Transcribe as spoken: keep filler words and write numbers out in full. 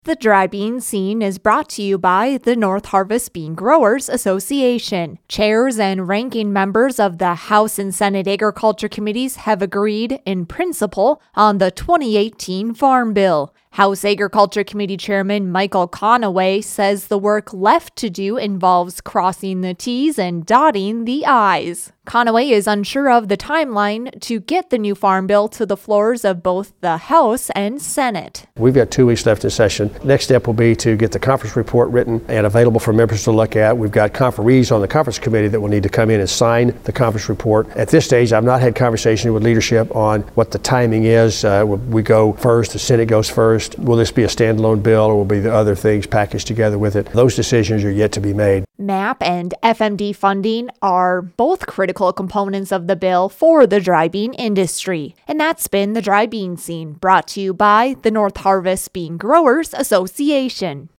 The Dry Bean Scene is brought to you by the North Harvest Bean Growers Association. Chairs and ranking members of the House and Senate Agriculture Committees have agreed, in principle, on the twenty eighteen Farm Bill. House Agriculture Committee Chairman Michael Conaway says the work left to do involves crossing the T's and dotting the I's. Conaway is unsure of the timeline to get the new Farm Bill to the floors of both the House and Senate. We've got two weeks left in session. Next step will be to get the conference report written and available for members to look at. We've got conferees on the conference committee that will need to come in and sign the conference report. At this stage, I've not had conversation with leadership on what the timing is. Uh, we go first, the Senate goes first. Will this be a standalone bill, or will be the other things packaged together with it? Those decisions are yet to be made. M A P and F M D funding are both critical components of the bill for the dry bean industry. And that's been the Dry Bean Scene, brought to you by the North Harvest Bean Growers Association.